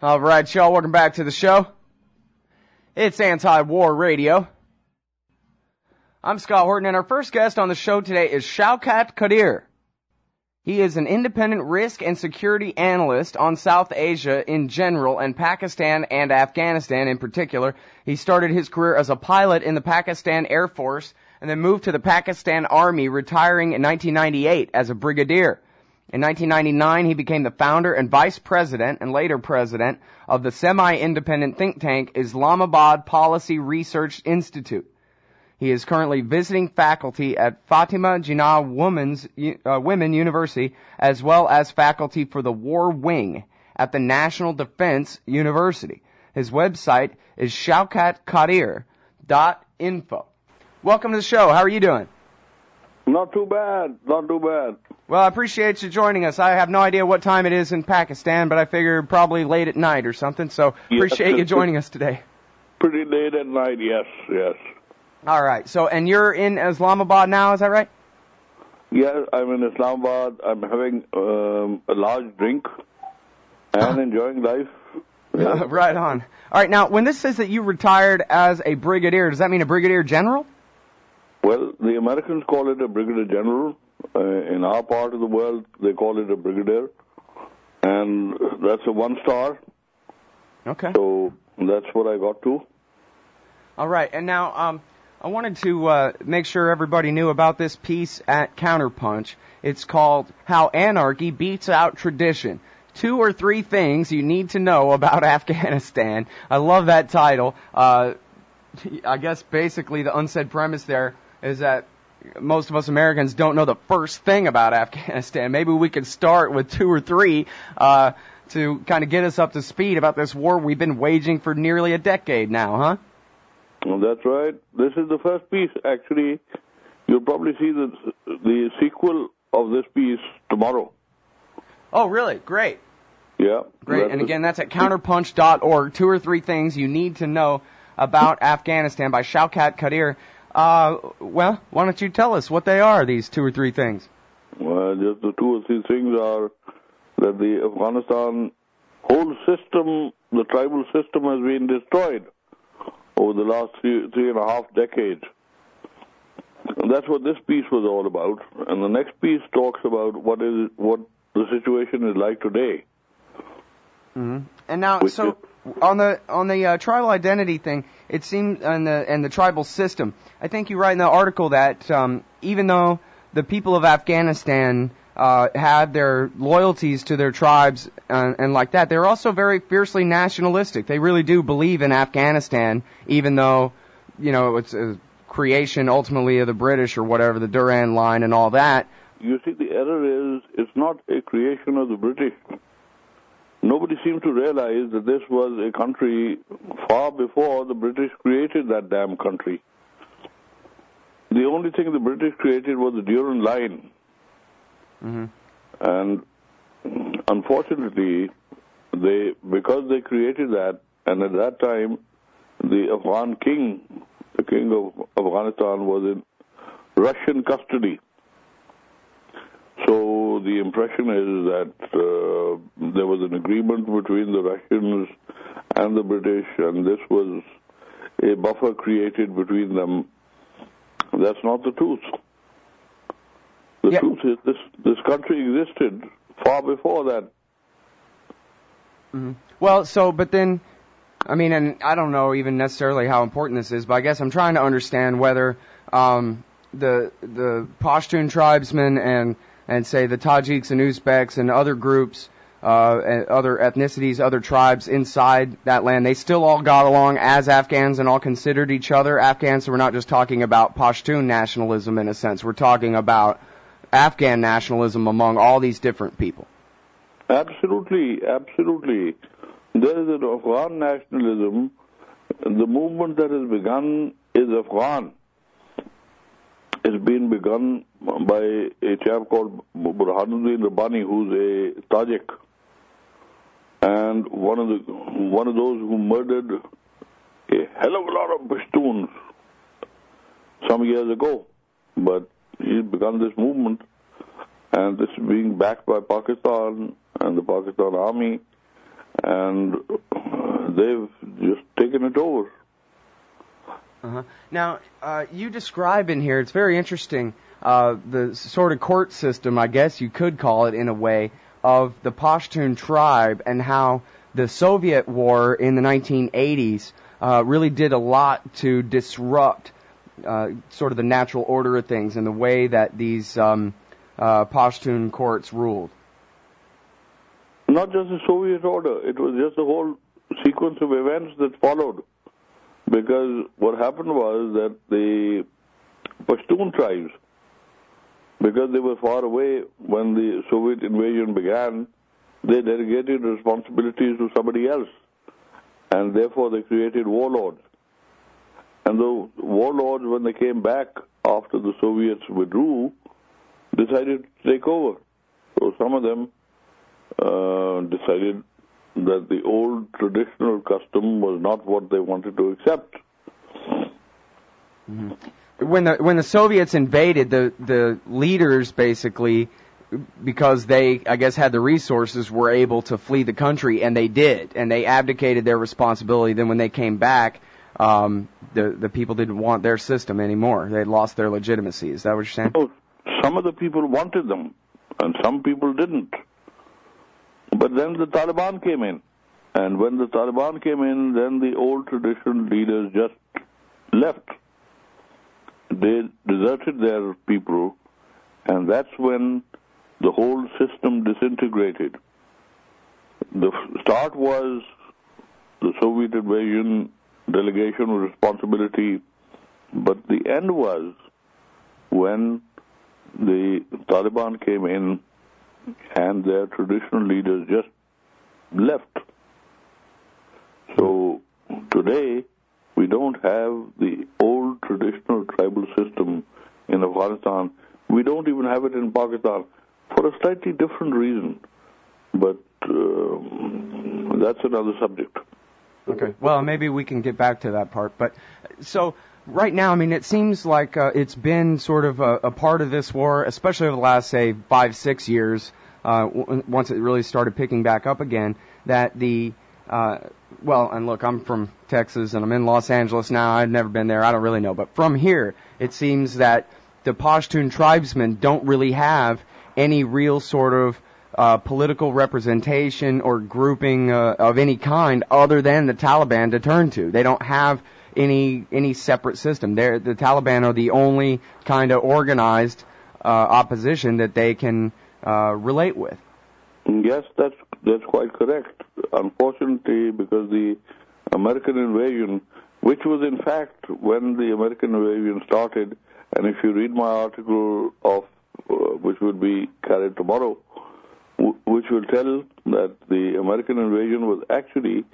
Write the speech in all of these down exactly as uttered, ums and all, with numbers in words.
All right, y'all, welcome back to the show. It's Anti-War Radio. I'm Scott Horton, and our first guest on the show today is Shaukat Qadir. He is an independent risk and security analyst on South Asia in general and Pakistan and Afghanistan in particular. He started his career as a pilot in the Pakistan Air Force and then moved to the Pakistan Army, retiring in nineteen ninety-eight as a brigadier. In nineteen ninety-nine, he became the founder and vice president and later president of the semi-independent think tank Islamabad Policy Research Institute. He is currently visiting faculty at Fatima Jinnah Women's uh, Women University, as well as faculty for the War Wing at the National Defense University. His website is shaukat qadir dot info. Welcome to the show. How are you doing? Not too bad. Not too bad. Well, I appreciate you joining us. I have no idea what time it is in Pakistan, but I figure probably late at night or something, so appreciate yes, you joining us today. Pretty late at night, yes, yes. All right. So, and you're in Islamabad now, is that right? Yes, I'm in Islamabad. I'm having um, a large drink and enjoying life. Yes. Uh, right on. All right. Now, when this says that you retired as a brigadier, does that mean a brigadier general? Well, the Americans call it a brigadier general. Uh, in our part of the world, they call it a brigadier. And that's a one star. Okay. So that's what I got to. All right. And now, um, I wanted to uh, make sure everybody knew about this piece at Counterpunch. It's called How Anarchy Beats Out Tradition. Two or three things you need to know about Afghanistan. I love that title. Uh, I guess basically the unsaid premise there is that most of us Americans don't know the first thing about Afghanistan. Maybe we could start with two or three uh, to kind of get us up to speed about this war we've been waging for nearly a decade now, huh? Well, that's right. This is the first piece. Actually, you'll probably see the the sequel of this piece tomorrow. Oh, really? Great. Yeah. Great. And again, that's at counterpunch dot org. Two or three things you need to know about Afghanistan by Shaukat Qadir. Uh, well, why don't you tell us what they are, these two or three things? Well, just the two or three things are that the Afghanistan whole system, the tribal system, has been destroyed over the last three, three and a half decades. And that's what this piece was all about. And the next piece talks about what is what the situation is like today. Mm-hmm. And now, so is, on the on the uh, tribal identity thing, it seems, and the and the tribal system, I think you write in the article that um, even though the people of Afghanistan uh, had their loyalties to their tribes and, and like that, they're also very fiercely nationalistic. They really do believe in Afghanistan, even though, you know, it's a creation ultimately of the British or whatever, the Durand Line and all that. You see, the error is it's not a creation of the British. Nobody seemed to realize that this was a country far before the British created that damn country. The only thing the British created was the Durand Line. Mm-hmm. And unfortunately, they because they created that, and at that time, the Afghan king, the king of Afghanistan, was in Russian custody. So the impression is that uh, there was an agreement between the Russians and the British, and this was a buffer created between them. That's not the truth. The yeah. truth is this, this country existed far before that. Mm-hmm. Well, so, but then, I mean, and I don't know even necessarily how important this is, but I guess I'm trying to understand whether um, the the Pashtun tribesmen and and say the Tajiks and Uzbeks and other groups, uh, and other ethnicities, other tribes inside that land, they still all got along as Afghans and all considered each other Afghans. So we're not just talking about Pashtun nationalism in a sense. We're talking about Afghan nationalism among all these different people. Absolutely, absolutely. There is an Afghan nationalism. The movement that has begun is Afghan. It's been begun by a chap called Burhanuddin Rabbani, who's a Tajik, and one of the one of those who murdered a hell of a lot of Pashtuns some years ago. But he's begun this movement, and this is being backed by Pakistan and the Pakistan Army, and they've just taken it over. Uh-huh. Now, uh, you describe in here, it's very interesting, uh, the sort of court system, I guess you could call it in a way, of the Pashtun tribe and how the Soviet war in the nineteen eighties uh, really did a lot to disrupt uh, sort of the natural order of things and the way that these um, uh, Pashtun courts ruled. Not just the Soviet order, it was just the whole sequence of events that followed. Because what happened was that the Pashtun tribes, because they were far away when the Soviet invasion began, they delegated responsibilities to somebody else. And therefore they created warlords. And the warlords, when they came back after the Soviets withdrew, decided to take over. So some of them uh, decided that the old traditional custom was not what they wanted to accept. Mm-hmm. When the when the Soviets invaded, the the leaders basically, because they I guess had the resources, were able to flee the country, and they did, and they abdicated their responsibility. Then when they came back, um, the the people didn't want their system anymore. They had lost their legitimacy. Is that what you're saying? Oh, some of the people wanted them, and some people didn't. But then the Taliban came in. And when the Taliban came in, then the old traditional leaders just left. They deserted their people, and that's when the whole system disintegrated. The start was the Soviet invasion, delegation of responsibility, but the end was when the Taliban came in and their traditional leaders just left. So today, we don't have the old traditional tribal system in Afghanistan. We don't even have it in Pakistan for a slightly different reason. But uh, that's another subject. Okay. Well, maybe we can get back to that part. But so right now, I mean, it seems like uh, it's been sort of a, a part of this war, especially over the last, say, five, six years, uh, w- once it really started picking back up again, that the Uh, well, and look, I'm from Texas, and I'm in Los Angeles now. I've never been there. I don't really know. But from here, it seems that the Pashtun tribesmen don't really have any real sort of uh, political representation or grouping uh, of any kind other than the Taliban to turn to. They don't have any any separate system. They're, the Taliban are the only kind of organized uh, opposition that they can uh, relate with. Yes, that's that's quite correct. Unfortunately, because the American invasion, which was in fact when the American invasion started, and if you read my article of uh, which will be carried tomorrow, w- which will tell that the American invasion was actually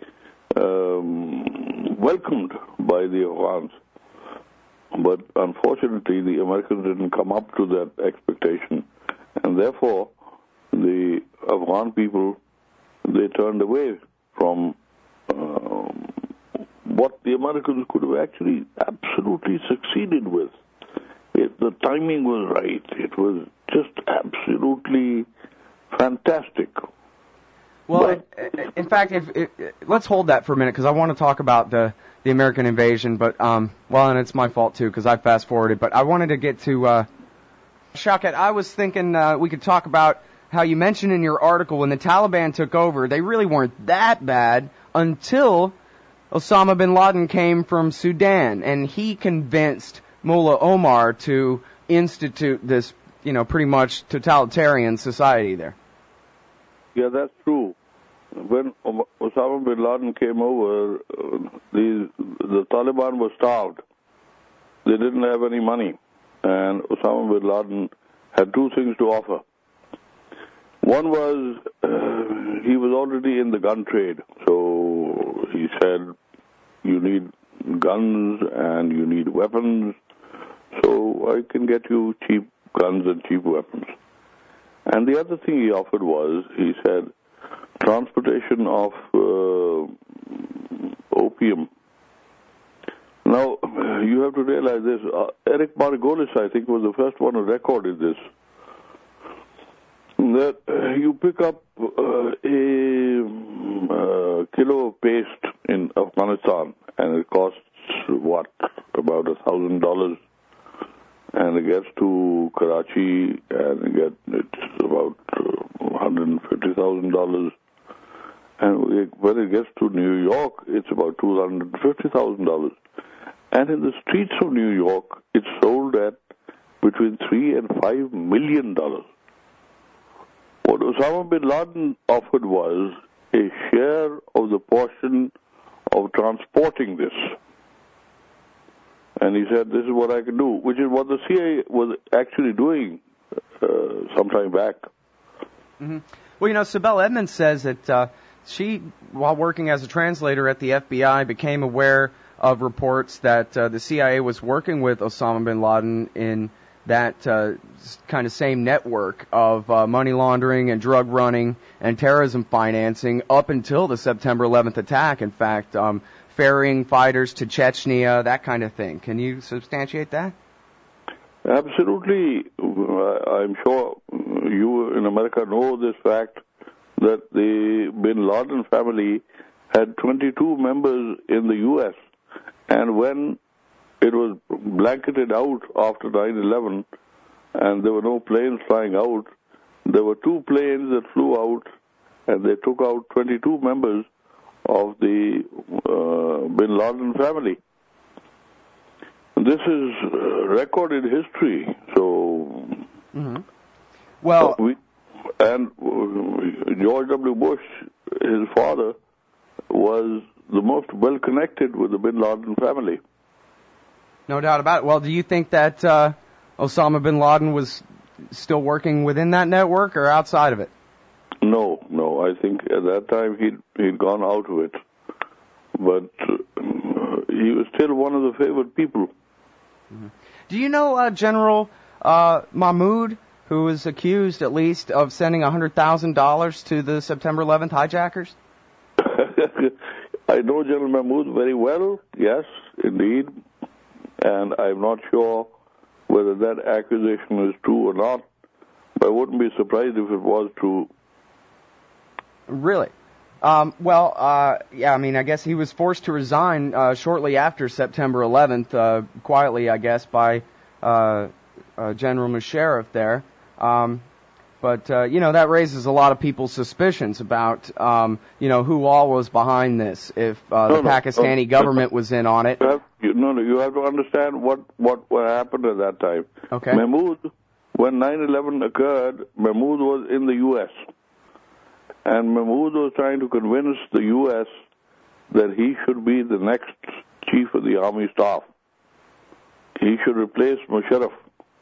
um, welcomed by the Afghans. But unfortunately, the Americans didn't come up to that expectation, and therefore the Afghan people, they turned away from um, what the Americans could have actually absolutely succeeded with. It, the timing was right. It was just absolutely fantastic. Well, but, in fact, if, if, let's hold that for a minute, because I want to talk about the, the American invasion, but, um, well, and it's my fault, too, because I fast-forwarded, but I wanted to get to, uh, Shaukat, I was thinking uh, we could talk about how you mentioned in your article when the Taliban took over, they really weren't that bad until Osama bin Laden came from Sudan, and he convinced Mullah Omar to institute this, you know, pretty much totalitarian society there. Yeah, that's true. When Osama bin Laden came over, uh, the, the Taliban was starved. They didn't have any money, and Osama bin Laden had two things to offer. One was, uh, he was already in the gun trade, so he said, you need guns and you need weapons, so I can get you cheap guns and cheap weapons. And the other thing he offered was, he said, transportation of uh, opium. Now, you have to realize this, uh, Eric Margolis, I think, was the first one who recorded this. And that uh, you pick up uh, a uh, kilo of paste in Afghanistan, and it costs, what, about a thousand dollars, and it gets to Karachi, and it get, it's about uh, one hundred fifty thousand dollars, and it, when it gets to New York, it's about two hundred fifty thousand dollars. And in the streets of New York, it's sold at between three and five million dollars. What Osama bin Laden offered was a share of the portion of transporting this. And he said, this is what I can do, which is what the C I A was actually doing uh, some time back. Mm-hmm. Well, you know, Sibel Edmonds says that uh, she, while working as a translator at the F B I, became aware of reports that uh, the C I A was working with Osama bin Laden in that uh, kind of same network of uh, money laundering and drug running and terrorism financing up until the September eleventh attack. In fact, um, ferrying fighters to Chechnya, that kind of thing. Can you substantiate that? Absolutely. I'm sure you in America know this fact that the bin Laden family had twenty-two members in the U S, and when it was blanketed out after nine eleven, and there were no planes flying out, there were two planes that flew out, and they took out twenty-two members of the uh, bin Laden family. This is uh, recorded history. So, mm-hmm. well, uh, we, and uh, George W. Bush, his father, was the most well-connected with the bin Laden family. No doubt about it. Well, do you think that uh, Osama bin Laden was still working within that network or outside of it? No, no. I think at that time he'd, he'd gone out of it. But uh, he was still one of the favored people. Mm-hmm. Do you know uh, General uh, Mahmoud, who was accused, at least, of sending one hundred thousand dollars to the September eleventh hijackers? I know General Mahmoud very well, yes, indeed. And I'm not sure whether that accusation is true or not, but I wouldn't be surprised if it was true. Really? Um, well, uh, yeah, I mean, I guess he was forced to resign uh, shortly after September eleventh, uh, quietly, I guess, by uh, uh, General Musharraf there. Um, but, uh, you know, that raises a lot of people's suspicions about, um, you know, who all was behind this, if uh, no, the no, Pakistani no, government was in on it. You have, you, no, no, you have to understand what, what, what happened at that time. Okay. Mahmoud, when nine eleven occurred, Mahmoud was in the U S, and Mahmoud was trying to convince the U S that he should be the next chief of the army staff. He should replace Musharraf.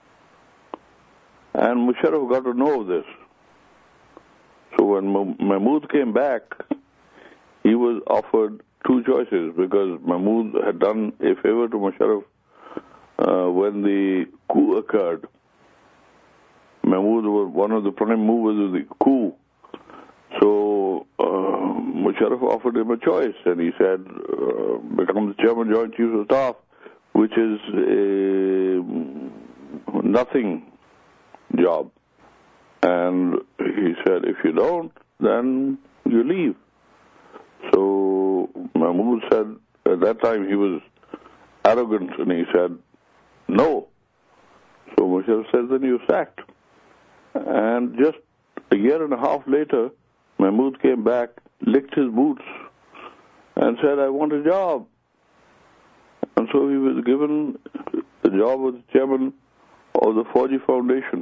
And Musharraf got to know this. So when Mahmoud came back, he was offered two choices, because Mahmoud had done a favor to Musharraf uh, when the coup occurred. Mahmoud was one of the prime movers of the coup. So uh, Musharraf offered him a choice, and he said, uh, become the Chairman Joint Chief of Staff, which is a nothing job. And he said, if you don't, then you leave. So Mahmoud said, at that time he was arrogant, and he said, no. So Musharraf said, then you're sacked. And just a year and a half later, Mahmoud came back, licked his boots, and said, I want a job. And so he was given the job of the chairman of the Fauji Foundation.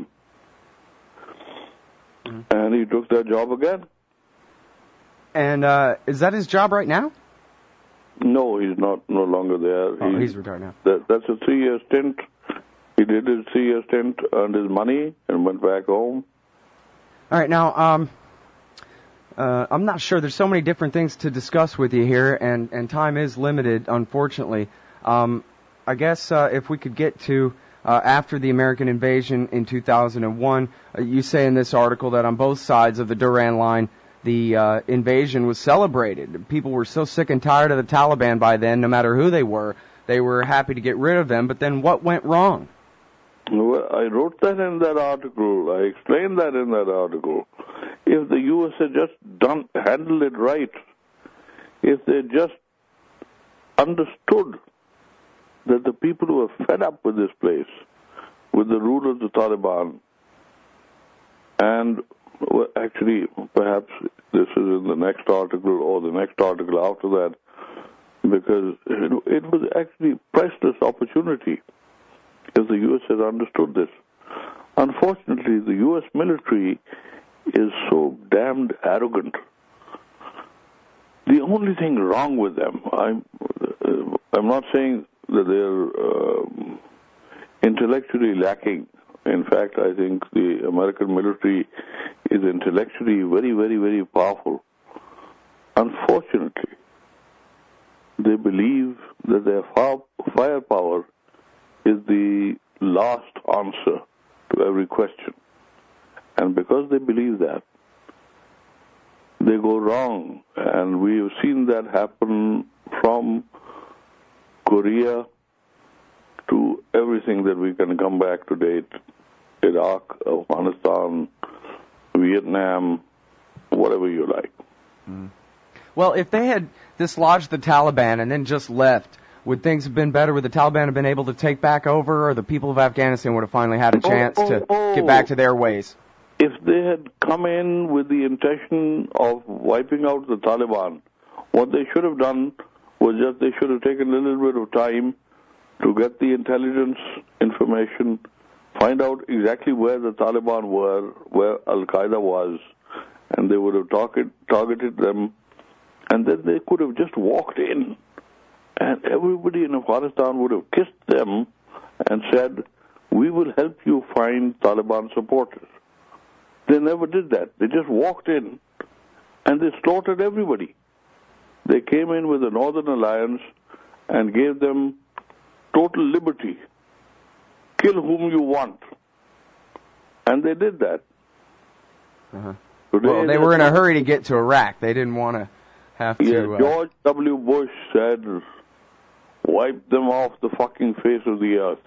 Mm-hmm. And he took that job again. And uh, is that his job right now? No, he's not no longer there. Oh, he's, he's retired now. That, that's a three-year stint. He did his three-year stint, earned his money, and went back home. All right, now, um, uh, I'm not sure. There's so many different things to discuss with you here, and, and time is limited, unfortunately. Um, I guess uh, if we could get to uh, after the American invasion in two thousand one, uh, you say in this article that on both sides of the Duran line, the uh, invasion was celebrated. People were so sick and tired of the Taliban by then, no matter who they were, they were happy to get rid of them. But then what went wrong? Well, I wrote that in that article. I explained that in that article. If the U S had just done handled it right, if they just understood that the people who are fed up with this place, with the rule of the Taliban, and well, actually, perhaps this is in the next article or the next article after that, because it, it was actually a priceless opportunity if the U S had understood this. Unfortunately, the U S military is so damned arrogant. The only thing wrong with them, I'm, uh, I'm not saying that they're uh, intellectually lacking. In fact, I think the American military is intellectually very, very, very powerful. Unfortunately, they believe that their firepower is the last answer to every question. And because they believe that, they go wrong. And we have seen that happen from Korea to everything that we can come back to date. Iraq, Afghanistan, Vietnam, whatever you like. Mm. Well, if they had dislodged the Taliban and then just left, would things have been better? Would the Taliban have been able to take back over, or the people of Afghanistan would have finally had a chance oh, oh, to oh. get back to their ways? If they had come in with the intention of wiping out the Taliban, what they should have done was just they should have taken a little bit of time to get the intelligence information, find out exactly where the Taliban were, where Al-Qaeda was, and they would have target, targeted them, and then they could have just walked in, and everybody in Afghanistan would have kissed them and said, we will help you find Taliban supporters. They never did that. They just walked in, and they slaughtered everybody. They came in with the Northern Alliance and gave them total liberty. Kill whom you want. And they did that. Uh-huh. Well, they were in a hurry to get to Iraq. They didn't want to have to... Yeah, uh, George W. Bush said, wipe them off the fucking face of the earth.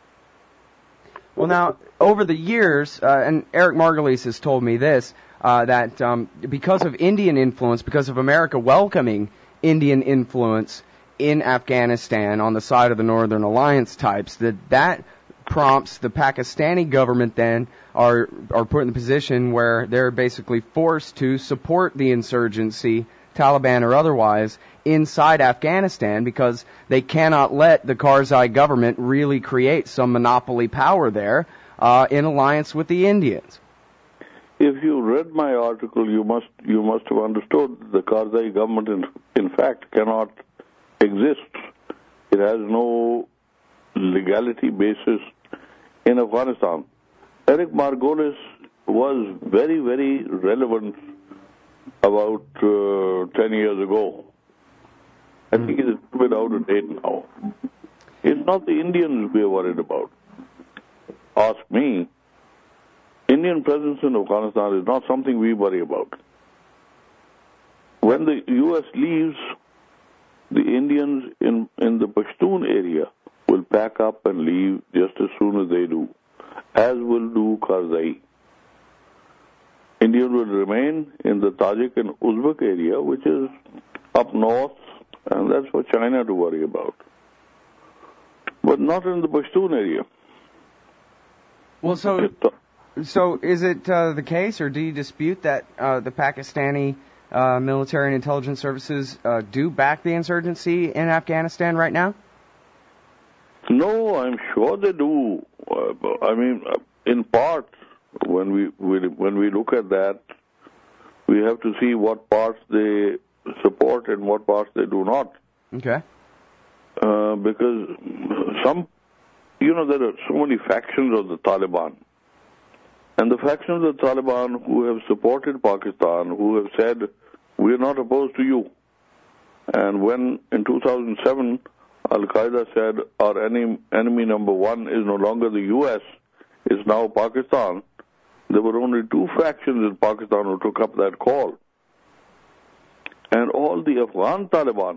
Well, now, over the years, uh, and Eric Margulies has told me this, uh, that um, because of Indian influence, because of America welcoming Indian influence in Afghanistan on the side of the Northern Alliance types, that that prompts the Pakistani government then are are put in the position where they're basically forced to support the insurgency, Taliban or otherwise, inside Afghanistan because they cannot let the Karzai government really create some monopoly power there uh, in alliance with the Indians. If you read my article, you must you must have understood the Karzai government in, in fact cannot exist. It has no legality basis in Afghanistan. Eric Margolis was very, very relevant about uh, ten years ago. I think he's a bit out of date now. It's not the Indians we are worried about. Ask me. Indian presence in Afghanistan is not something we worry about. When the U S leaves, the Indians in, in the Pashtun area will pack up and leave just as soon as they do, as will do Karzai. Indians will remain in the Tajik and Uzbek area, which is up north, and that's for China to worry about. But not in the Pashtun area. Well, so so is it uh, the case, or do you dispute that uh, the Pakistani uh, military and intelligence services uh, do back the insurgency in Afghanistan right now? No, I'm sure they do. Uh, I mean, in part, when we, we when we look at that, we have to see what parts they support and what parts they do not. Okay. Uh, because some, you know, there are so many factions of the Taliban. And the factions of the Taliban who have supported Pakistan, who have said, we're not opposed to you. And when, in two thousand seven, Al-Qaeda said, our enemy, enemy number one is no longer the U S, it's now Pakistan, there were only two factions in Pakistan who took up that call. And all the Afghan Taliban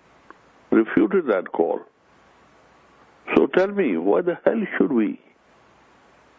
refuted that call. So tell me, why the hell should we?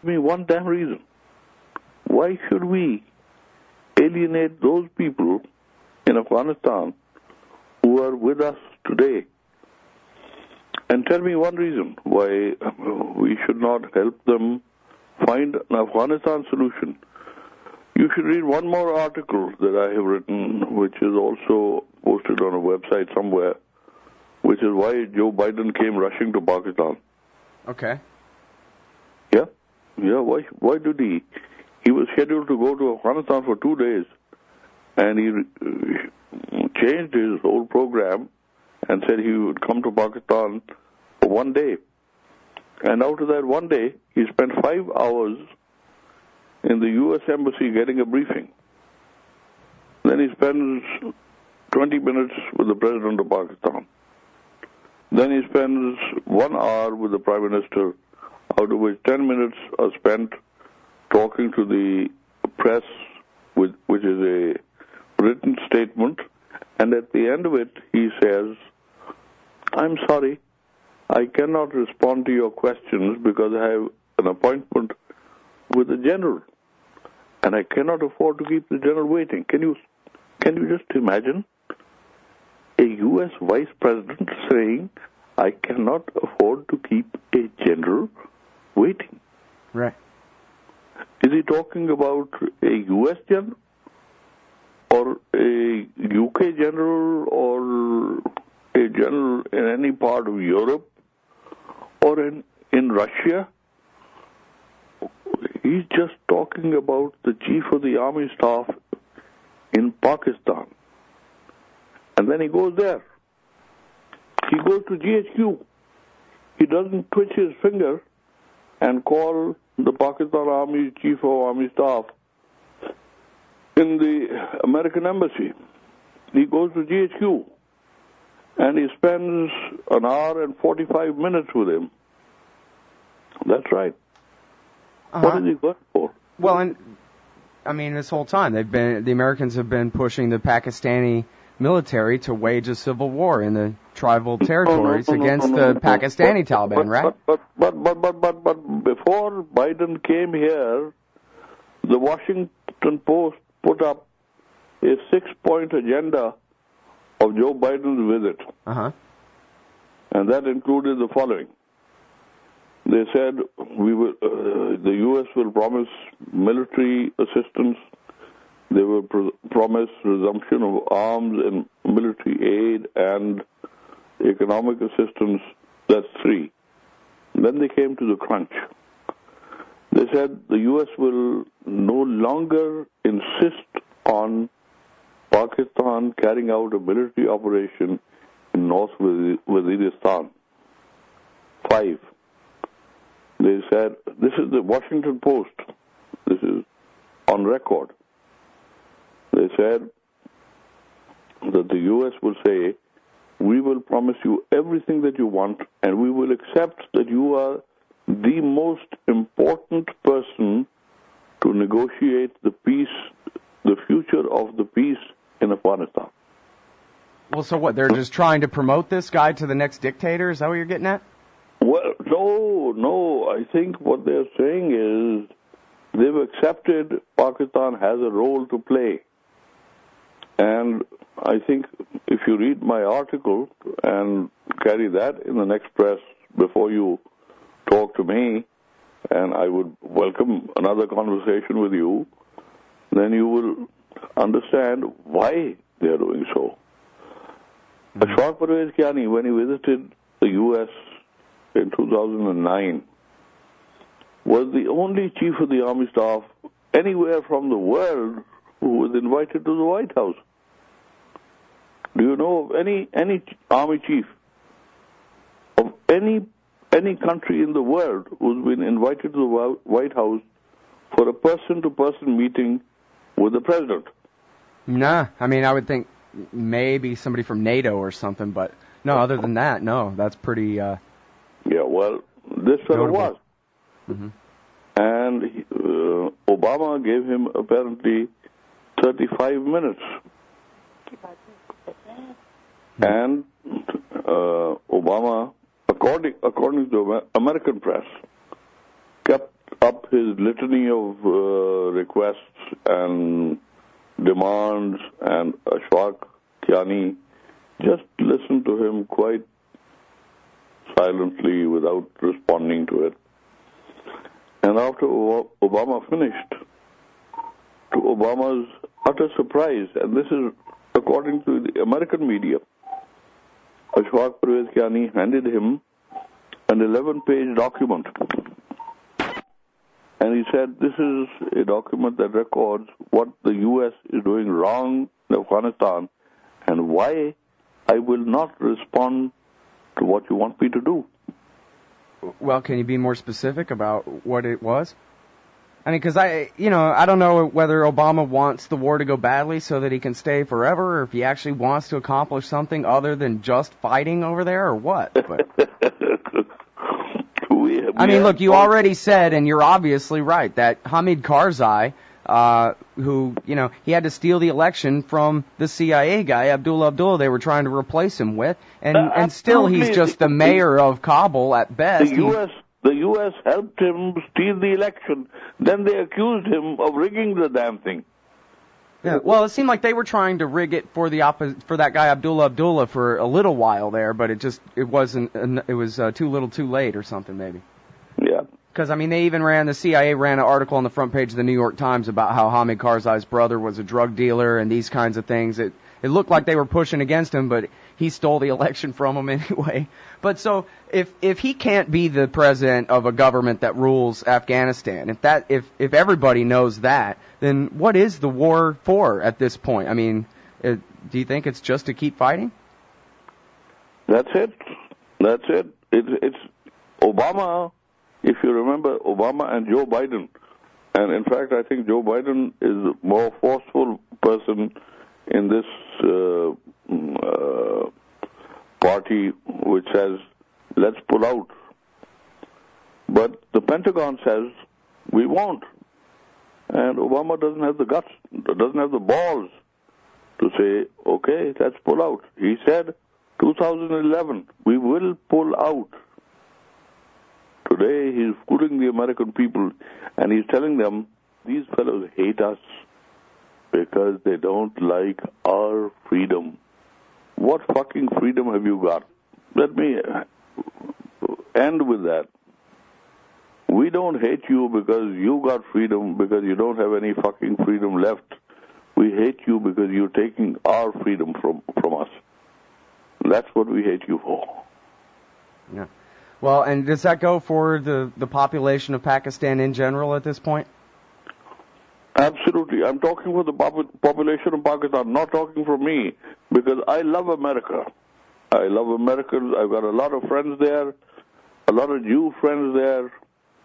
me one damn reason. Why should we alienate those people in Afghanistan who are with us today? And tell me one reason why we should not help them find an Afghanistan solution. You should read one more article that I have written, which is also posted on a website somewhere, which is why Joe Biden came rushing to Pakistan. Okay. Yeah? Yeah, why Why did he? He was scheduled to go to Afghanistan for two days, and he uh, changed his whole program and said he would come to Pakistan for one day. And out of that one day, he spent five hours in the U S Embassy getting a briefing. Then he spends twenty minutes with the President of Pakistan. Then he spends one hour with the Prime Minister, out of which ten minutes are spent talking to the press, with, which is a written statement. And at the end of it, he says, I'm sorry, I cannot respond to your questions because I have an appointment with the general, and I cannot afford to keep the general waiting. Can you, can you just imagine a U S vice president saying, I cannot afford to keep a general waiting? Right. Is he talking about a U S general, or a U K general, or a general in any part of Europe, or in, in Russia? He's just talking about the chief of the army staff in Pakistan. And then he goes there. He goes to G H Q. He doesn't twitch his finger and call the Pakistan Army chief of army staff in the American embassy. He goes to G H Q, and he spends an hour and forty-five minutes with him. That's right. Uh-huh. What is he going for? Well, and I mean, this whole time they've been the Americans have been pushing the Pakistani military to wage a civil war in the tribal territories no, no, no, against no, no, the no, Pakistani but, Taliban, but, right? But but, but but but but before Biden came here, the Washington Post put up a six-point agenda of Joe Biden's visit, Uh-huh. and that included the following. They said we will, uh, the U S will promise military assistance. They will pro- promise resumption of arms and military aid and economic assistance. That's three. Then they came to the crunch. They said the U S will no longer insist on Pakistan carrying out a military operation in North Waziristan. Five. They said, this is the Washington Post. This is on record. They said that the U S will say, we will promise you everything that you want, and we will accept that you are the most important person to negotiate the peace, the future of the peace in Afghanistan. Well, so what? They're just trying to promote this guy to the next dictator? Is that what you're getting at? Well, no, no. I think what they're saying is they've accepted Pakistan has a role to play. And I think if you read my article and carry that in the next press before you talk to me, and I would welcome another conversation with you, then you will understand why they are doing so. Mm-hmm. Ashfaq Parvez Kiani, when he visited the U S in two thousand nine, was the only chief of the army staff anywhere from the world who was invited to the White House. Do you know of any any army chief of any any country in the world who's been invited to the White House for a person-to-person meeting with the president? Nah, I mean, I would think maybe somebody from NATO or something, but no, other than that, no, that's pretty... Uh, yeah, well, this fellow notable. was. Mm-hmm. And uh, Obama gave him apparently thirty-five minutes. Mm-hmm. And uh, Obama, according according to American press, kept up up his litany of uh, requests and demands, and Ashfaq Kiani just listened to him quite silently without responding to it. And after Obama finished, to Obama's utter surprise, and this is according to the American media, Ashfaq Parvez Kiani handed him an eleven-page document. And he said, this is a document that records what the U S is doing wrong in Afghanistan and why I will not respond to what you want me to do. Well, can you be more specific about what it was? I mean, because I, you know, I don't know whether Obama wants the war to go badly so that he can stay forever, or if he actually wants to accomplish something other than just fighting over there, or what. But we, we I mean, look, you already said, and you're obviously right, that Hamid Karzai, uh, who, you know, he had to steal the election from the C I A guy, Abdullah Abdullah, they were trying to replace him with, and, uh, and still he's just the mayor of Kabul at best. The U S The U S helped him steal the election. Then they accused him of rigging the damn thing. Yeah, well, it seemed like they were trying to rig it for the oppo- for that guy Abdullah Abdullah for a little while there, but it just it wasn't it was uh, too little, too late, or something maybe. Yeah. Because I mean, they even ran the C I A ran an article on the front page of the New York Times about how Hamid Karzai's brother was a drug dealer and these kinds of things. It it looked like they were pushing against him, but he stole the election from him anyway. But so if if he can't be the president of a government that rules Afghanistan, if that if if everybody knows that, then what is the war for at this point? I mean, it, do you think it's just to keep fighting? That's it. That's it. It's, it's Obama. If you remember, Obama and Joe Biden, and in fact, I think Joe Biden is a more forceful person in this uh, uh, party which says, let's pull out. But the Pentagon says, we won't. And Obama doesn't have the guts, doesn't have the balls to say, okay, let's pull out. He said, two thousand eleven, we will pull out. Today, he's fooling the American people, and he's telling them, these fellows hate us because they don't like our freedom. What fucking freedom have you got? Let me end with that. We don't hate you because you got freedom, because you don't have any fucking freedom left. We hate you because you're taking our freedom from, from us. That's what we hate you for. Yeah. Well, and does that go for the, the population of Pakistan in general at this point? Absolutely. I'm talking for the pop- population of Pakistan, not talking for me, because I love America. I love Americans. I've got a lot of friends there, a lot of Jew friends there.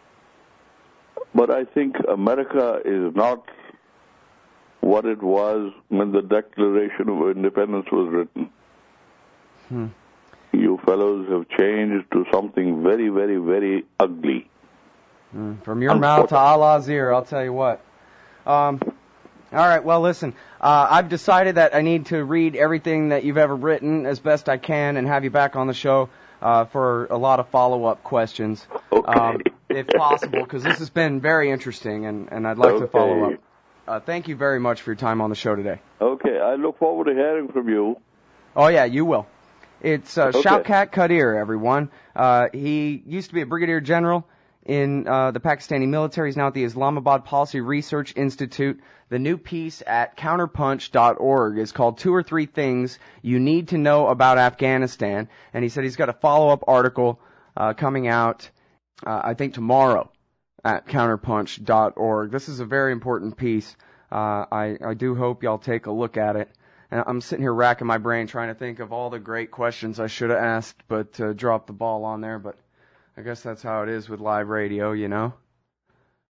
But I think America is not what it was when the Declaration of Independence was written. Hmm. You fellows have changed to something very, very, very ugly. Mm, from your mouth to Allah's ear, I'll tell you what. Um, all right, well, listen, uh, I've decided that I need to read everything that you've ever written as best I can and have you back on the show uh, for a lot of follow-up questions, okay. um, if possible, because this has been very interesting, and, and I'd like okay. to follow up. Uh, thank you very much for your time on the show today. Okay, I look forward to hearing from you. Oh, yeah, you will. It's uh, okay. Shaukat Qadir, everyone. Uh, he used to be a brigadier general in uh, the Pakistani military. He's now at the Islamabad Policy Research Institute. The new piece at counterpunch dot org is called Two or Three Things You Need to Know About Afghanistan. And he said he's got a follow-up article uh, coming out, uh, I think, tomorrow at counterpunch dot org. This is a very important piece. Uh, I, I do hope y'all take a look at it. And I'm sitting here racking my brain trying to think of all the great questions I should have asked, but uh, dropped the ball on there. But I guess that's how it is with live radio, you know.